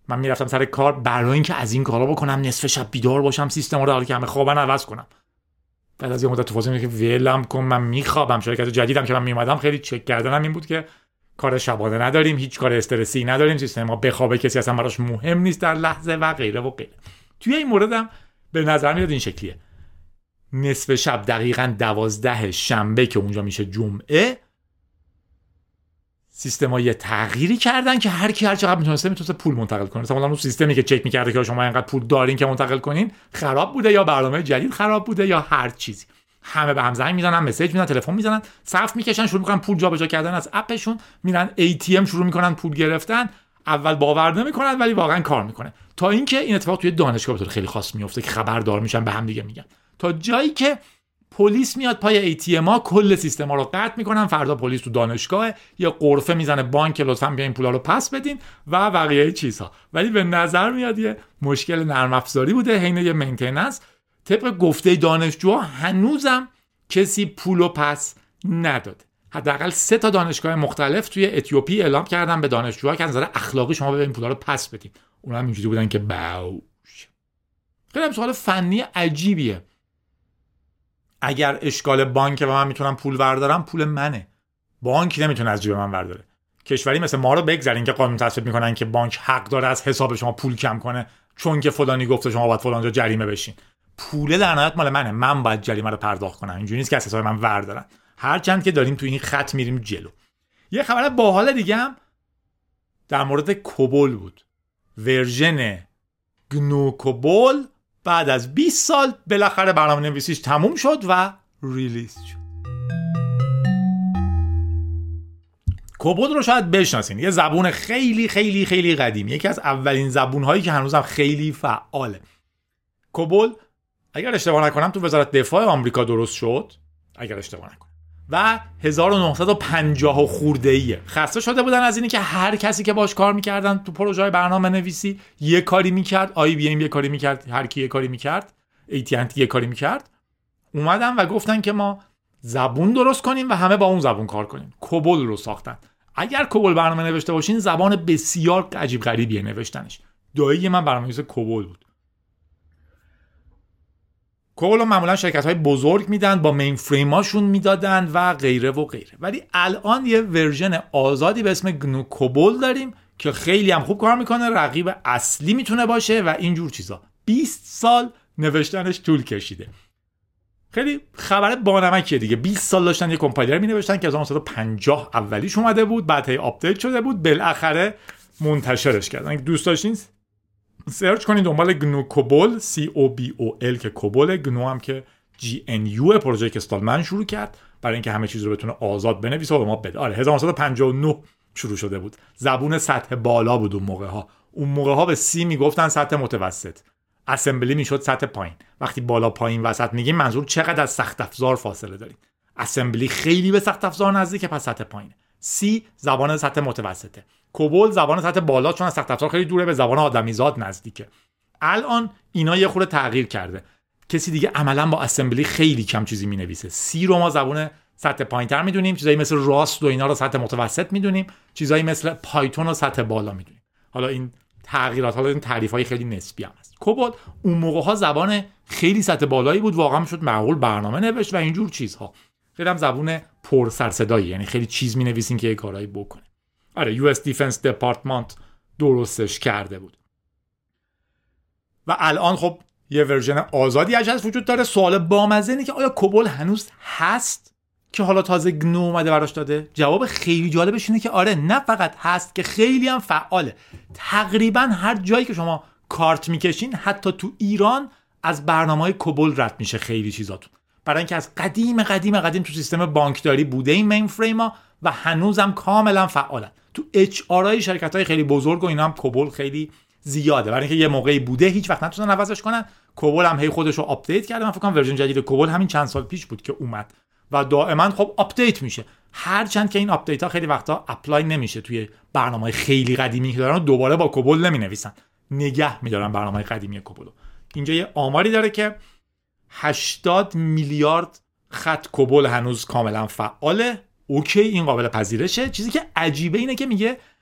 من میرفتم سر کار برای اینکه از این کارا بکنم نصف شب بیدار باشم سیستم رو حالا که همه خوابن عوض کنم. بعد از یه مدت تو فاز میگه ولم کن من میخوابم. شرکت جدیدم که من میومدم خیلی چک کردنم این بود که کار شبانه نداریم، هیچ کار استرسی نداریم، سیستم ما بخوابه کسی اصلا براش مهم نیست در لحظه و غیره و غیره. توی این موردم به نظر میاد این شکلیه. نصف شب دقیقاً 12 شنبه که اونجا میشه جمعه، سیستم‌ها یه تغییری کردن که هر کی هر چقدر میتونسته پول منتقل کنه. مثلا اون سیستمی که چک می‌کرده که شما اینقدر پول دارین که منتقل کنین خراب بوده یا برنامه جدید خراب بوده یا هر چیزی. همه به هم زنگ میزنن، مسیج میدن، تلفن میزنن، صف میکشن، شروع میکنن پول جابجا کردن از اپشون، میرن ATM شروع میکنن پول گرفتن. اول باور نمیکنن ولی واقعا کار میکنه. تا اینکه این اتفاق توی دانشگاه به طور خیلی خاص میفته که خبردار میشن، به هم دیگه میگن، تا جایی که پلیس میاد پای ATM ها کل سیستم ها رو قطع میکنن. فردا پلیس تو دانشگاه یه قرفه میزنه بانک لطفاً بیاین پولا رو پس بدین و بقیه چیزها. ولی به نظر میاد یه مشکل نرم افزاری بوده حین یه مینتیننس. طبق گفته دانشجوها هنوزم کسی پولو پس نداده. حداقل 3 تا دانشگاه مختلف توی اتیوپی اعلام کردن به دانشجوها که از نظر اخلاقی شما ببین پولا رو پس بدین. اونها هم اینجوری بودن که باوش. خیلی سوال فنی عجیبیه. اگر اشکال بانکه و من میتونم پول بردارم، پول منه. بانک نمیتونه از جیب من برداره. کشوری مثل ما رو بگذارین که قانون تصویب میکنن که بانک حق داره از حساب شما پول کم کنه چون که فلانی گفته شما باید فلانجا جریمه بشین. پول در نهایت مال منه، من باید جریمه رو پرداخت کنم. اینجوری نیست که از حساب من بردارن. هرچند که داریم تو این خط میریم جلو. یه خبر باحال دیگه هم در مورد کوبل بود. ورژن گنو کوبل بعد از 20 سال بالاخره برنامه‌نویسیش تموم شد و ریلیز شد. کوبل رو شاید بشناسین. یه زبون خیلی خیلی خیلی قدیمی، یکی از اولین زبون‌هایی که هنوزم خیلی فعاله. کوبل اگر اشتباه نکنم تو وزارت دفاع آمریکا درست شد، اگر اشتباه نکنم، و 1950 خورده‌ایه. خسته شده بودن از اینی که هر کسی که باش کار می‌کردن تو پروژه‌های برنامه‌نویسی یه کاری می‌کرد، IBM یه کاری می‌کرد، هر کی یه کاری می‌کرد، AT&T یه کاری می‌کرد. اومدن و گفتن که ما زبون درست کنیم و همه با اون زبون کار کنیم. کوبل رو ساختن. اگر کوبل برنامه نوشته باشین، زبان بسیار عجیب غریبیه نوشتنش. دایی من برنامه‌نویس کوبل بود. کوبل رو معمولا شرکت‌های بزرگ میدن، با مین فریماشون میدادن و غیره و غیره. ولی الان یه ورژن آزادی به اسم گنو کوبل داریم که خیلی هم خوب کار میکنه، رقیب اصلی میتونه باشه و اینجور چیزا. 20 سال نوشتنش طول کشیده. خیلی خبر بانمکیه دیگه. 20 سال داشتن یه کامپایلر مینوشتن که 1950 اولیش اومده بود، بعد هی آپدیت شده بود، بالاخره منتشرش کردن. اگه دوست داشتین سرچ کنید دنبال گنو کوبل، COBOL که کوبل، گنو هم که GNU، پروژه‌ای که استالمن شروع کرد برای اینکه همه چیز رو بتونه آزاد بنویسه و به ما بده. آره 1959 شروع شده بود. زبون سطح بالا بود اون موقع ها به C میگفتن سطح متوسط. اسمبلی میشد سطح پایین. وقتی بالا پایین وسط میگیم منظور چقدر از سخت افزار فاصله داریم. اسمبلی خیلی به سخت افزار نزدیکه، پس سطح پایینه. C زبان سطح متوسطه. کوبل زبان سطح بالا، چون از سخت افزار خیلی دوره، به زبان آدمیزاد نزدیکه. الان اینا یه خورده تغییر کرده. کسی دیگه عملا با اسمبلی خیلی کم چیزی مینویسه. C رو ما زبان سطح پایینتر میدونیم، چیزایی مثل راست و اینا رو سطح متوسط میدونیم، چیزایی مثل پایتون رو سطح بالا میدونیم. حالا این تغییرات، حالا این تعریف‌های خیلی نسبی هم هست. کوبل اون موقع‌ها زبان خیلی سطح بالایی بود، واقعا میشد معقول برنامه نوشت و اینجور چیزها. خیلی هم زبون پر سر صدایی، یعنی خیلی چیز مینویسین که یه کارایی بکنه. آره US Defense Department درستش کرده بود. و الان خب یه ورژن آزادی ازش وجود داره. سوال بامزه اینه که آیا کوبل هنوز هست که حالا تازه گنو اومده براش داده؟ جواب خیلی جالبش اینه که آره، نه فقط هست که خیلی هم فعاله. تقریبا هر جایی که شما کارت میکشین، حتی تو ایران، از برنامه‌های کوبل رد میشه خیلی چیزاتون. برای اینکه از قدیم تو سیستم بانکداری بوده این مین فریما و هنوزم کاملا فعالن. تو HR شرکت‌های خیلی بزرگ و اینا هم کوبل خیلی زیاده، برای اینکه یه موقعی بوده هیچ وقت نتونن عوضش کنن. کوبل هم هی خودش رو آپدیت کرده. من فکر کنم ورژن جدید کوبل همین چند سال پیش بود که اومد و دائما خب آپدیت میشه. هرچند که این آپدیت‌ها خیلی وقتا اپلای نمیشه توی برنامه‌های خیلی قدیمی که دارن، دوباره با کوبل نمی‌نویسن، نگه می‌دارن برنامه‌های قدیمی کوبل. اینجا یه آماری داره که 80 میلیارد خط کوبل هنوز کاملا فعاله. اوکی، این قابل پذیرشه. چیزی که عجیبه اینه که میگه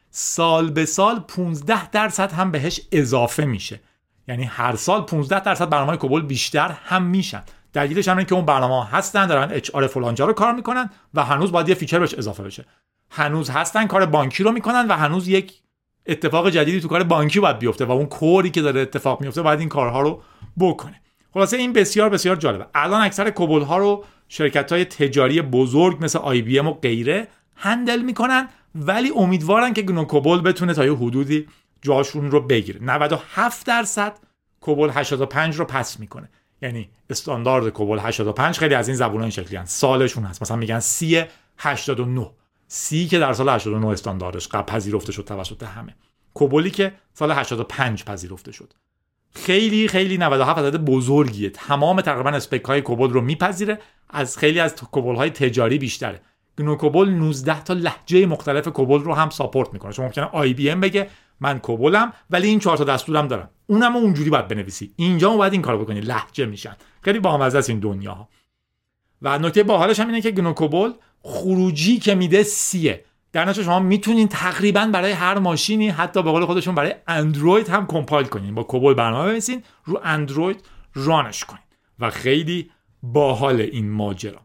سال به سال 15% هم بهش اضافه میشه. یعنی هر سال 15% برنامه‌های کوبل بیشتر هم میشن. دلیلش هم اینه که اون برنامه‌ها هستن، دارن اچ آر فلانجا رو کار میکنن و هنوز باید یه فیچر بهش اضافه بشه. هنوز هستن کار بانکی رو میکنن و هنوز یک اتفاق جدیدی تو کار بانکی باید بیفته و اون کوری که داره اتفاق میفته باید این کارها رو بکنه. خلاصه این بسیار بسیار جالبه. الان اکثر کوبل ها رو شرکت‌های تجاری بزرگ مثل آی بی ام و غیره هندل میکنن، ولی امیدوارن که گنو کوبل بتونه تا یه حدودی جاشون رو بگیره. 97% کوبل 85 رو پس میکنه. یعنی استاندارد کوبل 85 خیلی از این زبون‌ها این شکلی هستن. سالشون هست. مثلا میگن سی 89. سی که در سال 89 استانداردش پذیرفته شد توسط همه. کوبلی که سال 85 پذیرفته شد. خیلی خیلی 97 عدد بزرگیه. تمام تقریبا اسپک های کوبل رو میپذیره. از خیلی از کوبل های تجاری بیشتره. گنو کوبل 19 تا لهجه مختلف کوبل رو هم ساپورت میکنه. شما ممکنه آی بی ام بگه من کوبلم ولی این 4 تا دستورم دارم. اونم اونجوری باید بنویسی. اینجا باید این کارو بکنی. لهجه میشن. خیلی بامزه است این دنیاها. و نکته باحالش هم اینه که گنو کوبل خروجی که میده سیه. در نتیجه شما میتونین تقریبا برای هر ماشینی، حتی به قول خودشون برای اندروید هم کمپایل کنین. با کوبل برنامه بنویسین، رو اندروید رانش کنین و خیلی باحال این ماجرا.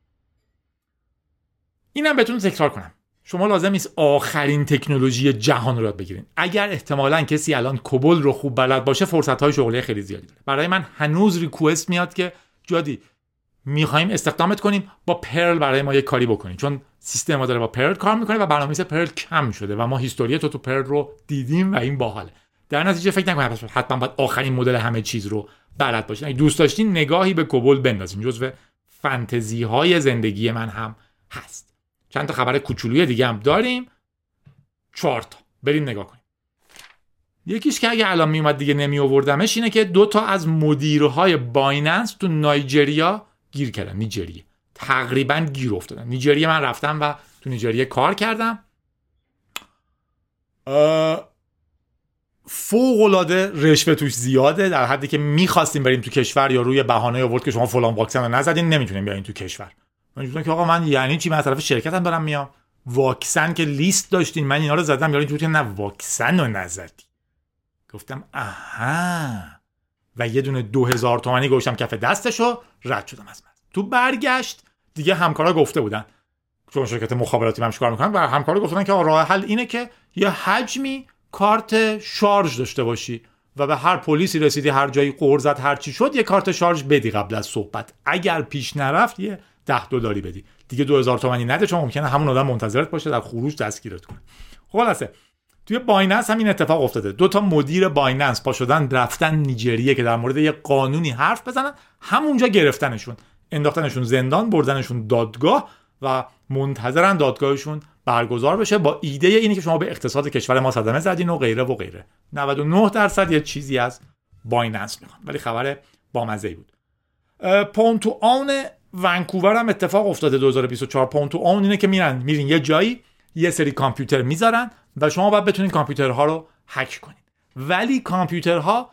اینم بهتون تکرار کنم. شما لازم نیست آخرین تکنولوژی جهان رو یاد بگیرین. اگر احتمالاً کسی الان کوبل رو خوب بلد باشه، فرصت‌های شغلی خیلی زیادی داره. برای من هنوز ریکوست میاد که جادی میخوایم استخدامت کنیم، با پرل برای ما یه کاری بکنیم، چون سیستم ما داره با پرل کار میکنه و برنامه‌نویس پرل کم شده و ما هیستوری تو پرل رو دیدیم و این باحاله. در نتیجه فکر نکنید حتما باید آخرین مدل همه چیز رو بلد باشین. اگه دوست داشتین نگاهی به کوبل بندازین، جزو فانتزی های زندگی من هم هست. چند تا خبر کوچولوی دیگه هم داریم، 4 تا بریم نگاه کنیم. یکیش که اگه الان میومد دیگه نمی آوردمش اینه که 2 تا از مدیرهای بایننس تو نایجریا گیر کردن. نیجریه تقریبا گیر افتادن. نیجریه من رفتم و تو نیجریه کار کردم. فوق‌العاده رشوه توش زیاده، در حدی که می‌خواستیم بریم تو کشور یا روی بهانه آورد که شما فلان واکسن رو نزدین نمیتونیم بیاین تو کشور. من گفتم که آقا من یعنی چی؟ من از طرف شرکتم دارم میام، واکسن که لیست داشتین من اینا رو زدم، یارو اینجوری نه واکسن رو نزدی. گفتم آها، و یه دونه 2000 تومانی گوشم کف دستشو رد شدم از من. تو برگشت دیگه همکارا گفته بودن، چون شرکت مخابراتی همش کار میکنن، و همکارا گفتن که راه حل اینه که یه حجمی کارت شارژ داشته باشی و به هر پلیسی رسیدی، هر جایی قرضت هر چی شد یه کارت شارژ بدی قبل از صحبت، اگر پیش نرفت یه $10 بدی دیگه. 2000 تومانی نده چون ممکنه همون آدم منتظرت باشه در خروج دستگیرت کنه. خلاصه توی بایننس هم این اتفاق افتاده. 2 تا مدیر بایننس پا شدن رفتن نیجریه که در مورد یه قانونی حرف بزنن، همونجا گرفتنشون، انداختنشون زندان، بردنشون دادگاه و منتظرن دادگاهشون برگزار بشه با ایده اینی که شما به اقتصاد کشور ما صدمه زدین و غیره و غیره. 99% یه چیزی از بایننس میخوان، ولی خبر بامزه‌ای بود. پوند تو آن ونکوور هم اتفاق افتاده 2024. پوند تو آن اینه که میرین یه جایی یه سری کامپیوتر میذارن و شما باید بتونین کامپیوترها رو هک کنین، ولی کامپیوترها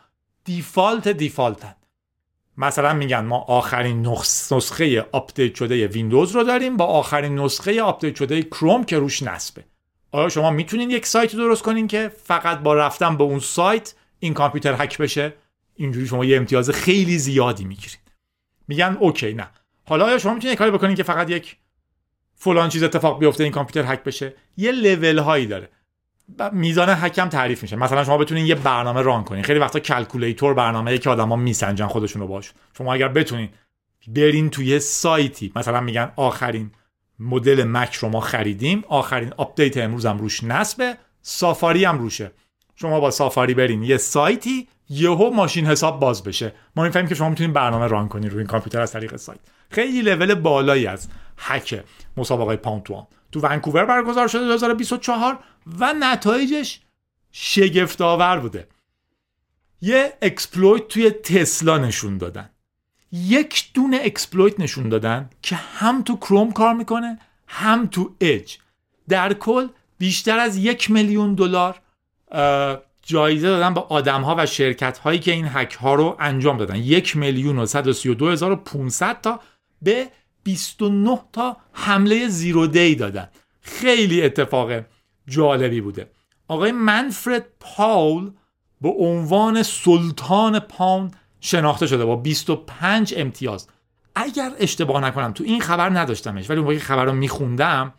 دیفالتن. مثلا میگن ما آخرین نسخه آپدیت شده ویندوز رو داریم با آخرین نسخه آپدیت شده کروم که روش نصبه. آیا شما میتونین یک سایت رو درست کنین که فقط با رفتن به اون سایت این کامپیوتر هک بشه؟ اینجوری شما یه امتیاز خیلی زیادی میگیرین. میگن اوکی نه. حالا آیا شما میتونین کاری بکنین که فقط یک فلان چیز اتفاق بیفته این کامپیوتر هک بشه؟ یه لول هایی داره. میزان هکم تعریف میشه. مثلا شما بتونین یه برنامه ران کنین. خیلی وقتا کلکولیتور برنامه‌ای که آدما میسنجن خودشونو باش. شما اگر بتونین برین توی سایتی، مثلا میگن آخرین مدل مک رو ما خریدیم، آخرین آپدیت امروز هم روش نصبه، سافاری هم روشه. شما با سافاری برین یه سایتی، یهو ماشین حساب باز بشه. ما میفهمیم که شما میتونین برنامه ران کنین روی این کامپیوتر از طریق سایت. خیلی لول بالایی از هک مسابقه پوند تو ونکوور برگزار شده 2024 و نتایجش شگفت‌آور بوده. یه اکسپلویت توی تسلا نشون دادن. یک دونه اکسپلویت نشون دادن که هم تو کروم کار میکنه هم تو اج. در کل بیشتر از $1,000,000 جایزه دادن به آدم‌ها و شرکت‌هایی که این هک ها رو انجام دادن. 1,132,500 تا به 29 تا حمله زیرو دی دادن. خیلی اتفاق جالبی بوده. آقای منفرد پاول به عنوان سلطان پاون شناخته شده با 25 امتیاز. اگر اشتباه نکنم تو این خبر نداشتمش، ولی اون موقعی که خبر رو میخوندم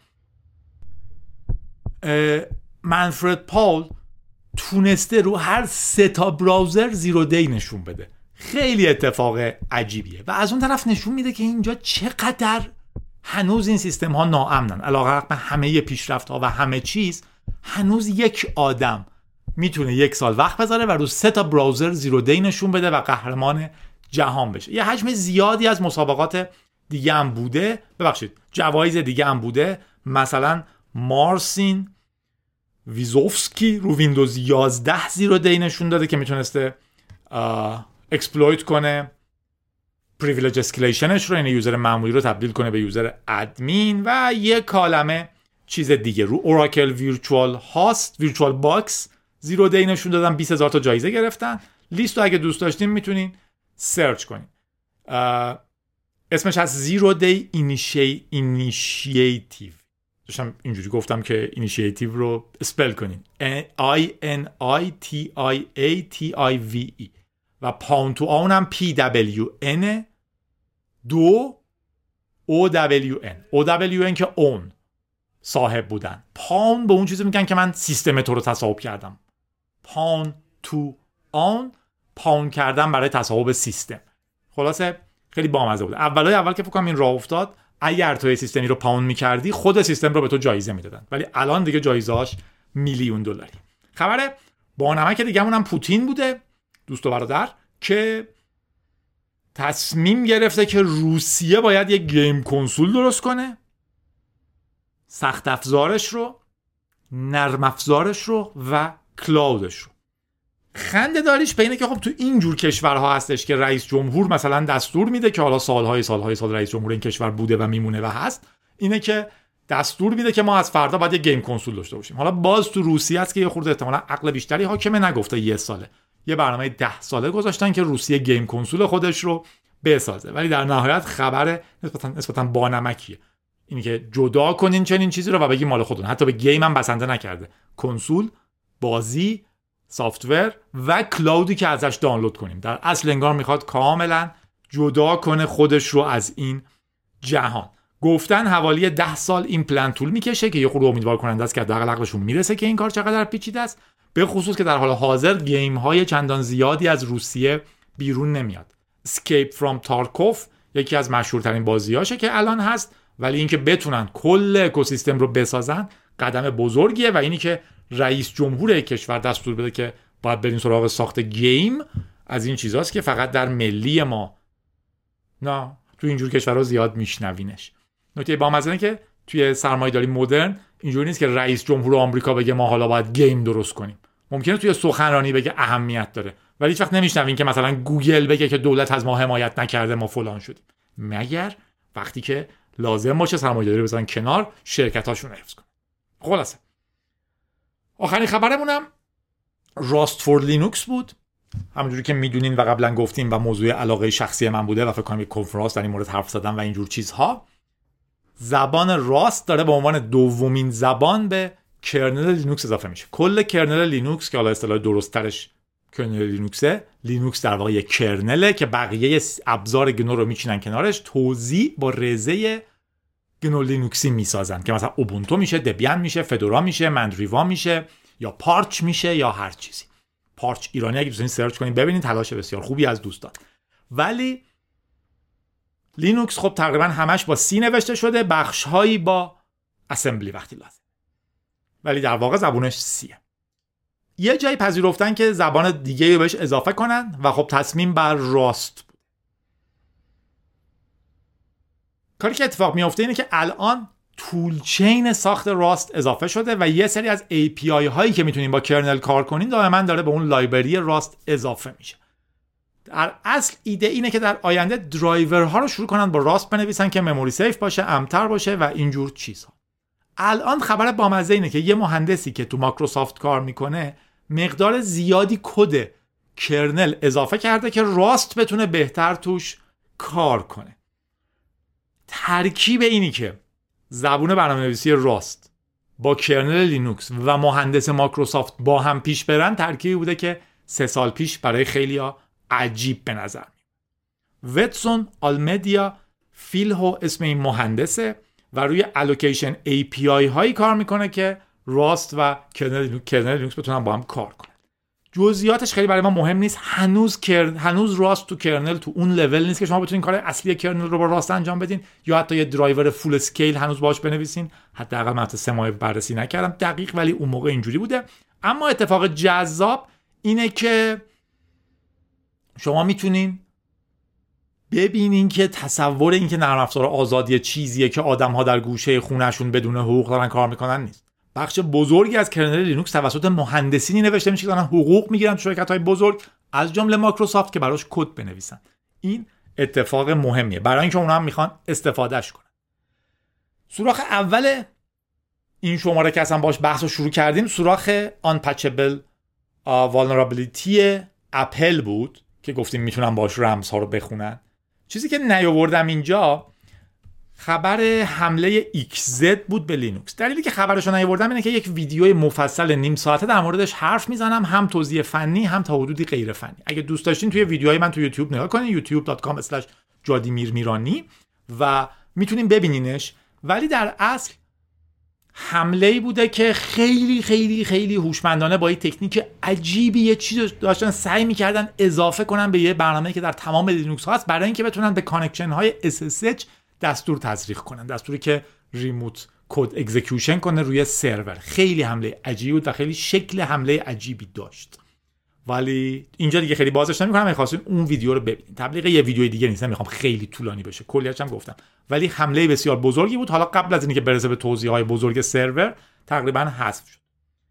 منفرد پاول تونسته رو هر 3 تا براوزر زیرو دی نشون بده. خیلی اتفاق عجیبیه و از اون طرف نشون میده که اینجا چقدر هنوز این سیستم ها ناامنن. علیرغم همه پیشرفت ها و همه چیز، هنوز یک آدم میتونه 1 سال وقت بذاره و رو 3 تا براوزر زیرو دی نشون بده و قهرمان جهان بشه. یه حجم زیادی از مسابقات دیگه هم بوده، جوایز دیگه هم بوده. مثلا مارسین ویزوفسکی رو ویندوز 11 زیرو دی نشون داده که میتونسته اکسپلویت کنه پریویلیج اسکیلیشنش رو، یعنی یوزر معمولی رو تبدیل کنه به یوزر ادمین. و یه کالمه چیز دیگه رو اوراکل ویرچوال هاست ویرچوال باکس زیرو دی نشون دادن، 20,000 تا جایزه گرفتن. لیست رو اگه دوست داشتین میتونین سرچ کنین. اسمش از زیرو دی اینیشیتیو. داشتم اینجوری گفتم که اینیشیتیو رو اسپل کنین INITIATIVE و پاون تو آنم PWN 2 OWN که اون صاحب بودن. پاون به اون چیزی میگن که من سیستم تو رو تصاحب کردم. پاون تو آن، پاون کردن برای تصاحب سیستم. خلاصه خیلی بامزه بود. اول که فکر کنم این راه افتاد، اگر تو سیستمی رو پاون میکردی خود سیستم رو به تو جایزه میدادن، ولی الان دیگه جایزه‌اش میلیون دلاری. خبر با نمک دیگه‌مون هم پوتین بوده، دوست و برادر، که تصمیم گرفته که روسیه باید یک گیم کنسول درست کنه، سخت افزارش رو، نرم افزارش رو و کلاودش رو. خنده داریش به اینه که خب تو این جور کشورها هستش که رئیس جمهور مثلا دستور میده که حالا سال رئیس جمهور این کشور بوده و میمونه و هست، اینه که دستور میده که ما از فردا باید یه گیم کنسول داشته باشیم. حالا باز تو روسیه است که یه خورده احتمالاً عقل بیشتری حاکمه، نگفته 1 ساله، یه برنامه 10 ساله گذاشتن که روسیه گیم کنسول خودش رو بسازه. ولی در نهایت خبر نسبتاً بانمکیه، اینی که جدا کنین چنین چیزی رو و بگی مال خودتون. حتی به گیم هم بسنده نکرده، کنسول، بازی، سافتور و کلاودی که ازش دانلود کنیم. در اصل انگار میخواد کاملا جدا کنه خودش رو از این جهان. گفتن حوالی 10 سال این پلن طول میکشه که یه خورده امیدوار کننده است که حداقل عقلشون میرسه که این کار چقدر پیچیده است، به خصوص که در حال حاضر گیم های چندان زیادی از روسیه بیرون نمیاد. Escape from Tarkov یکی از مشهورترین بازیاشه که الان هست، ولی اینکه بتونن کل اکوسیستم رو بسازن قدم بزرگیه و اینی که رئیس جمهور کشور دستور بده که باید بریم سراغ ساخت گیم، از این چیزاست که فقط در ملی ما نه، تو اینجور کشورها زیاد میشنوینش. نکته بامزه اینه که توی سرمایه‌داری مدرن اینجوری نیست که رئیس جمهور آمریکا بگه ما حالا باید گیم درست کنیم. ممکنه توی سخنرانی بگه اهمیت داره، ولی هیچ وقت نمیشنوین که مثلا گوگل بگه که دولت از ما حمایت نکرده ما فلان شدیم، مگر وقتی که لازم باشه سرمایه‌داری رو بزنن کنار، شرکتاشون رو حفظ کنن. خلاصه آخرین خبرمونم راست فور لینوکس بود. همونجوری که میدونین و قبلا گفتیم و موضوع علاقه شخصی من بوده و فکر کنم یک کنفرانس در این مورد حرف زدم و اینجور چیزها. زبان راست داره به عنوان دومین زبان به کرنل لینوکس اضافه میشه. کل کرنل لینوکس که حالا اصطلاح درست‌ترش کرنل لینوکسه، لینوکس در واقع یک کرنله که بقیه ابزار گنو رو میچینن کنارش، توزیع با رزه گنو لینوکسی میسازن که مثلا اوبونتو میشه، دبیان میشه، فدورا میشه، مندریوا میشه، یا پارچ میشه، یا هر چیزی. پارچ ایرانی اگه دوستین سرچ کنین ببینید، تلاش بسیار خوبی از دوستان. ولی لینوکس خب تقریبا همش با سی نوشته شده، بخشهایی با اسمبلی وقتی لازم، ولی در واقع زبونش سیه. یه جایی پذیرفتن که زبان دیگه رو بهش اضافه کنن و خب تصمیم بر راست بود. کاری که اتفاق میفته اینه که الان تولچین ساخت راست اضافه شده و یه سری از API هایی که میتونین با کرنل کار کنین دائما داره به اون لایبرری راست اضافه میشه. در اصل ایده اینه که در آینده درایورها رو شروع کنن با راست بنویسن که مموری سیف باشه، امن‌تر باشه و اینجور چیزها. الان خبر بامزه اینه که یه مهندسی که تو مایکروسافت کار میکنه مقدار زیادی کد کرنل اضافه کرده که راست بتونه بهتر توش کار کنه. ترکیب اینی که زبون برنامه‌نویسی راست با کرنل لینوکس و مهندس مایکروسافت با هم پیش برن ترکیبی بوده که 3 سال پیش برای خیلیا عجیب به نظر میاد. وتسون آلمدیا فیلهو اسم این مهندسه و روی الوکیشن API هایی کار میکنه که راست و کرنل لینوکس بتونن با هم کار کنن. جزئیاتش خیلی برای ما مهم نیست. هنوز راست تو کرنل تو اون لول نیست که شما بتونین کار اصلی کرنل رو با راست انجام بدین یا حتی یه درایور فول اسکیل هنوز باهاش بنویسین. حداقل من تا 3 ماه بررسی نکردم دقیق، ولی اون موقع اینجوری بوده. اما اتفاق جذاب اینه که شما میتونین ببینین که تصور این که نرم افزار آزادی چیزیه که آدم‌ها در گوشه خونه‌شون بدون حقوق دارن کار میکنن نیست. بخش بزرگی از کرنل لینوکس توسط مهندسینی نوشته میشه که دارن حقوق میگیرن تو شرکت‌های بزرگ از جمله مایکروسافت که براش کد بنویسن. این اتفاق مهمیه برای اینکه اونها هم میخوان استفادهش کنن. سوراخ اول این شماره که اصلا باش بحث رو شروع کردیم سوراخ unpatchable vulnerability اپل بود که گفتیم میتونن باش رمز ها رو بخونن. چیزی که نیاوردم اینجا خبر حمله XZ بود به لینوکس. دلیلی که خبرش رو نیاوردم اینه که یک ویدیوی مفصل نیم ساعته در موردش حرف میزنم، هم توضیح فنی هم تا حدودی غیر فنی. اگه دوست داشتین توی ویدیوهای من تو یوتیوب نگاه کنین، youtube.com/جادیمیرمیرانی و میتونین ببینینش. ولی در اصل حمله‌ای بوده که خیلی خیلی خیلی هوشمندانه با یه تکنیک عجیبی یه چیز داشتن سعی می‌کردن اضافه کنن به یه برنامه‌ای که در تمام لینوکس هست برای اینکه بتونن به کانکشن‌های SSH دستور تزریق کنن، دستوری که ریموت کد اکزیکیوشن کنه روی سرور. خیلی حمله عجیبی بود و خیلی شکل حمله عجیبی داشت. ولی اینجا دیگه خیلی بازش نمی‌کنم. اگه خواستین اون ویدیو رو ببینید. تبلیغ یه ویدیوی دیگه نیست، نمیخوام خیلی طولانی بشه. کلیش هم گفتم. ولی حمله بسیار بزرگی بود. حالا قبل از اینکه برسه به توضیحات بزرگ سرور تقریبا حذف شد.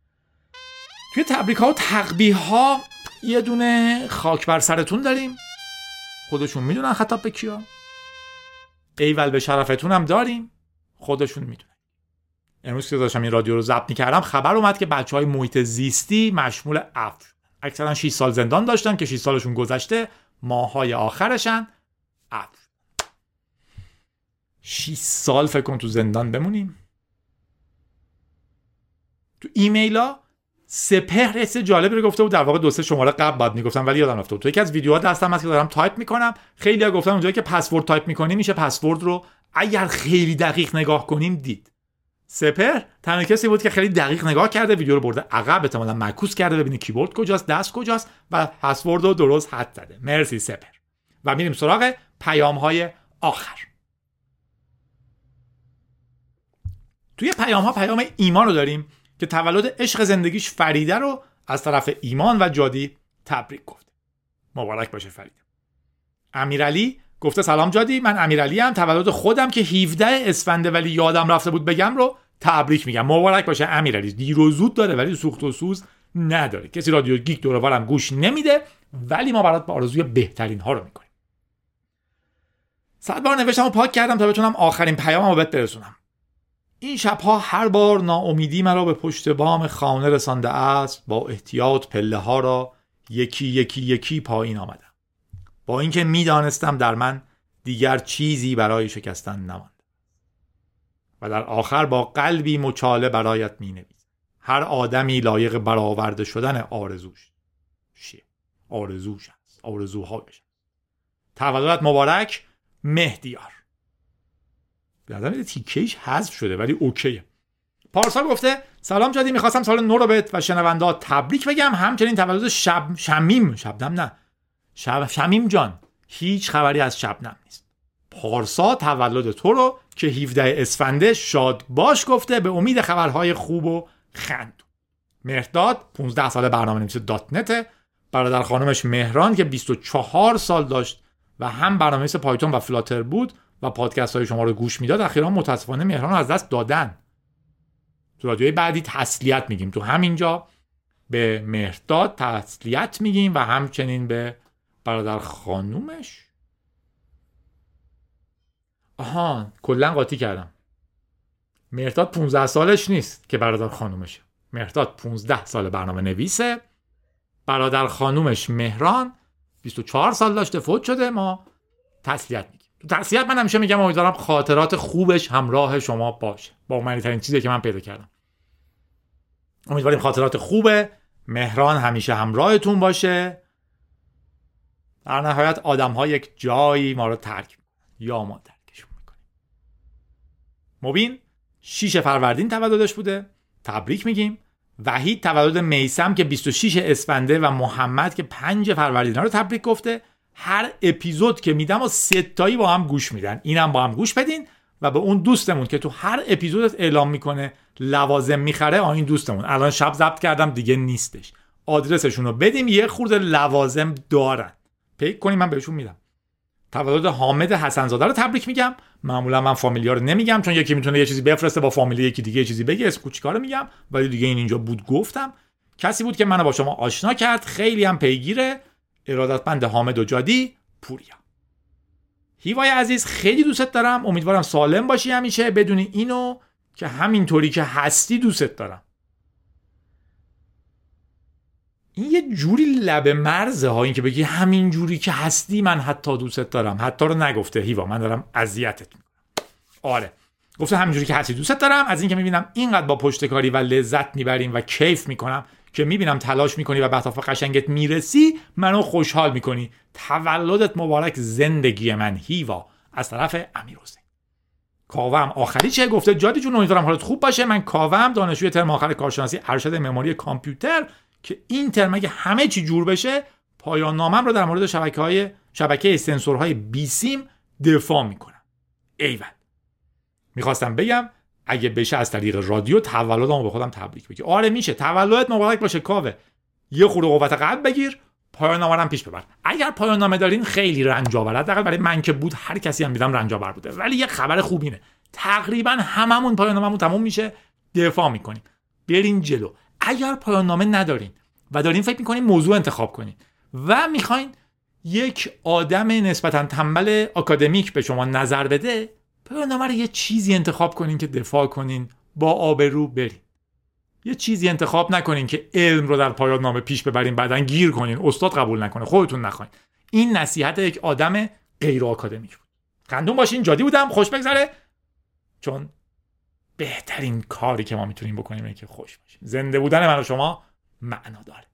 توی تبریک‌ها و تقبیح‌ها یه دونه خاک بر سرتون داریم. خودشون میدونن خطاب به کیا. ایول به شرفتون هم داریم. خودشون میدونن. امروز که داشتم این رادیو رو ضبط می‌کردم خبر اومد که بچه‌های محیط زیستی مشمول عفو. اکثرا 6 سال زندان داشتن که 6 سالشون گذشته، ماهای آخرشن عفو. 6 سال فکر کن تو زندان بمونیم. تو ایمیلا سپهر حس جالبی رو گفته بود، در واقع 2-3 شماره قبل بعد میگفتم ولی یادم رفته بود. تو یکی از ویدیوها دستم هست که دارم تایپ میکنم، خیلی‌ها گفتن اونجایی که پسورد تایپ میکنی میشه پسورد رو اگر خیلی دقیق نگاه کنیم دید. سپهر تنها کسی بود که خیلی دقیق نگاه کرده، ویدیو رو برده عقب، احتمالاً معکوس کرده ببینه کیبورد کجاست، دست کجاست و پسورد رو درست حد زده. مرسی سپهر. و میریم سراغ پیام‌های آخر. توی پیام‌ها پیام ایمان رو داریم که تولد عشق زندگیش فریده رو از طرف ایمان و جادی تبریک گفته. مبارک باشه فریده. امیرعلی گفته سلام جادی، من امیرعلی ام، تولد خودم که 17 اسفنده ولی یادم رفته بود بگم رو تبریک میگم. مبارک باشه امیرعلی. دیر و زود داره ولی سوخت و سوز نداره. کسی رادیو گیک دور و برم گوش نمیده ولی ما برات آرزوی بهترین ها رو میکنیم. 100 بار نوشتم و پاک کردم تا بتونم آخرین پیاممو بهت برسونم. این شبها هر بار ناامیدی مرا به پشت بام خانه رسانده است، با احتیاط پله ها را یکی پایین آمدم. با اینکه میدانستم در من دیگر چیزی برای شکستن نماند. و در آخر با قلبی مچاله برایت مینویسم. هر آدمی لایق برآورده شدن آرزوش است. آرزوهایش. تولدت مبارک مهدیار. بعدم تیکیش حذف شده ولی اوکیه. پارسال گفته سلام جادی، میخواستم سال نو رو بهت و شنونده تبریک بگم، همچنین تولد شمیم جان. هیچ خبری از شبنم نیست. پارسا تولد تو رو که 17 اسفنده شاد باش گفته، به امید خبرهای خوب و خند. مهرداد 15 ساله برنامه‌نویس .NET، برادر خانمش مهران که 24 سال داشت و هم برنامه‌نویس پایتون و فلاتر بود و پادکست های شما رو گوش میداد. اخیراً متاسفانه مهران رو از دست دادن. تو رادیوی بعدی تسلیت میگیم، تو همینجا به مهرداد تسلیت میگیم و همچنین به برادر خانومش. کلا قاطی کردم. مهرداد 15 سالش نیست که برادر خانومشه. مهرداد 15 سال برنامه نویسه. برادر خانومش مهران 24 سال داشته، فوت شده. ما تسلیت میگیم. تو تسلیت من همیشه میگم امیدوارم خاطرات خوبش همراه شما باشه. با معنی ترین چیزی که من پیدا کردم. امیدواریم خاطرات خوبه مهران همیشه همراهتون باشه. در نهایت آدم‌ها یک جایی ما رو ترک می‌کنن یا ما ترکشون می‌کنیم. مبین 6 فروردین تولدش بوده، تبریک میگیم. وحید تولد میثم که 26 اسفنده و محمد که 5 فروردین رو تبریک گفته. هر اپیزود که میدم و 3 تایی با هم گوش میدن، اینم با هم گوش بدین و به اون دوستمون که تو هر اپیزودت اعلام میکنه لوازم میخره، این دوستمون الان شب ضبط کردم دیگه نیستش، آدرسشون رو بدیم، یه خورده لوازم دارن، پیک کنیم من بهشون میدم. تولد حامد حسن‌زاده رو تبریک میگم. معمولا من فامیلیا رو نمیگم چون یکی میتونه یه چیزی بفرسته با فامیلی یکی دیگه یه چیزی بگه، اسم کوچیکا رو میگم، ولی دیگه این اینجا بود گفتم. کسی بود که منو با شما آشنا کرد، خیلی هم پیگیره. ارادتمند حامد و جادی پوریا. هیوای عزیز خیلی دوست دارم، امیدوارم سالم باشی همیشه، بدونی اینو که همینطوری که هستی دوست دارم. این یه جوری لب مرزه ها، این که بگی همین جوری که هستی من حتی دوست دارم، حتی رو نگفته هیوا، من دارم اذیتت میکنم. آره گفته همین جوری که هستی دوست دارم. از اینکه میبینم اینقدر با پشتکاری و لذت میبریم و کیف میکنم که میبینم تلاش میکنی و به اهداف قشنگت میرسی، منو خوشحال میکنی. تولدت مبارک زندگی من هیوا. از طرف امیرحسین. کاوم آخری چه گفته؟ جادی جون امیدوارم حالت خوب باشه. من کاوم دانشجوی ترم آخر کارشناسی ارشد معماری کامپیوتر که این ترم اگه همه چی جور بشه پایان نامم رو در مورد شبکه سنسورهای بیسیم دفاع میکنم. ایول. میخواستم بگم اگه بشه از طریق رادیو تولدمو به خودم تبریک بگی. آره میشه. تولدت مبارک باشه کاوه. یه خورده قوت قلب بگیر، پایان نامه رو پیش ببر. اگر پایان نامه دارین خیلی رنج آور، حداقل برای من که بود، هر کسی هم دیدم رنج آور بوده، ولی یه خبر خوب اینه تقریبا هممون پایان ناممون تموم میشه، دفاع میکنیم. برین جلو. اگر پایان نامه ندارین و دارین فکر میکنین موضوع انتخاب کنین و میخواین یک آدم نسبتا تنبل آکادمیک به شما نظر بده، پایان نامه رو یه چیزی انتخاب کنین که دفاع کنین، با آبرو برین. یه چیزی انتخاب نکنین که علم رو در پایان نامه پیش ببرین بعدن گیر کنین، استاد قبول نکنه، خودتون نخواین. این نصیحت یک آدم غیر آکادمیک بود. خندون باشین. جادی بودم. خوش بگذره، چون بهترین کاری که ما میتونیم بکنیم اینه که خوش باشیم. زنده بودن من و شما معنا داره.